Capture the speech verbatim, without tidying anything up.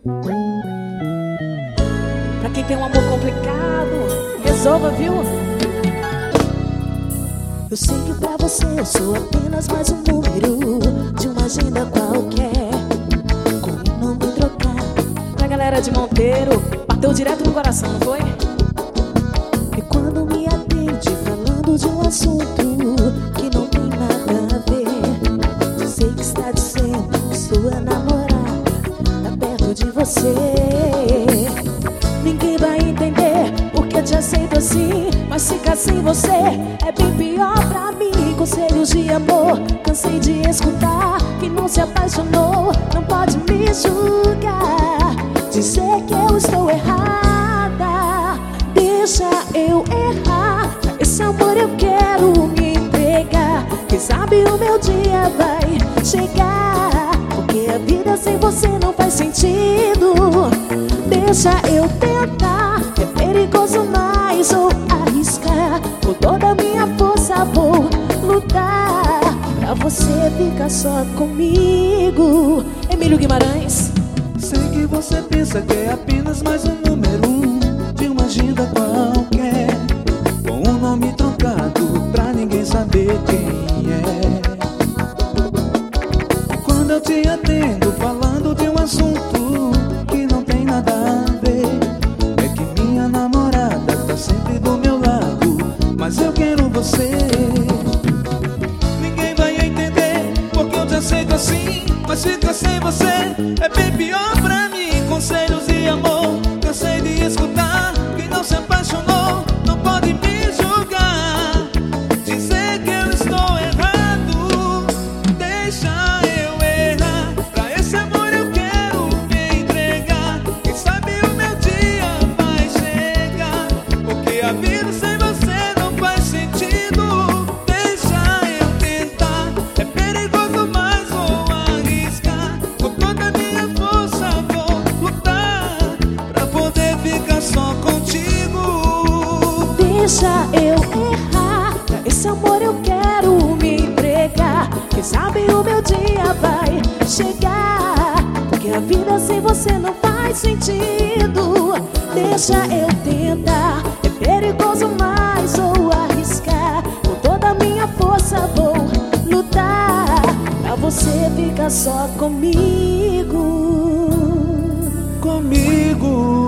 Pra quem tem um amor complicado, resolva, viu? Eu sei que pra você eu sou apenas mais um número de uma agenda qualquer, com um nome trocado. Pra galera de Monteiro, bateu direto no coração, não foi? E quando me atende falando de um assunto que não tem nada a ver, eu sei que está dizendo que sua namorada tá perto de você. Ninguém vai entender porque te aceito assim, mas ficar sem você é bem pior pra mim. Conselhos de amor, cansei de escutar. Quem não se apaixonou não pode me julgar, dizer que eu estou errada. Deixa eu errar, pra esse amor eu quero me entregar. Quem sabe o meu dia vai chegar, porque a vida sem você não faz sentido. Deixa eu tentar, é perigoso mas ou arriscar. Com toda a minha força vou lutar pra você ficar só comigo. Emílio Guimarães. Sei que você pensa que é apenas mais um número de uma agenda qualquer, com um nome trocado pra ninguém saber quem é. Quando eu te atendo falando de um assunto que não tem nada a ver, é que minha namorada tá sempre do meu lado, mas eu quero você. Ninguém vai entender porque eu te aceito assim, mas fica sem você é bem pior pra mim. Conselhos de amor, cansei de escutar. Quem não se apaixonou não pode me julgar, dizer que eu estou errado. Deixa eu errar, pra esse amor eu quero me entregar. Quem sabe o meu dia vai chegar, porque a vida sem você não faz sentido. Deixa eu tentar, é perigoso mas vou arriscar. Com toda a minha força vou lutar pra poder ficar só contigo. Deixa eu errar, pra esse amor eu quero me entregar. Quem sabe o meu dia vai chegar, porque a vida sem você não faz sentido. Deixa eu tentar, é perigoso mas vou arriscar. Com toda a minha força vou lutar pra você ficar só comigo. Comigo.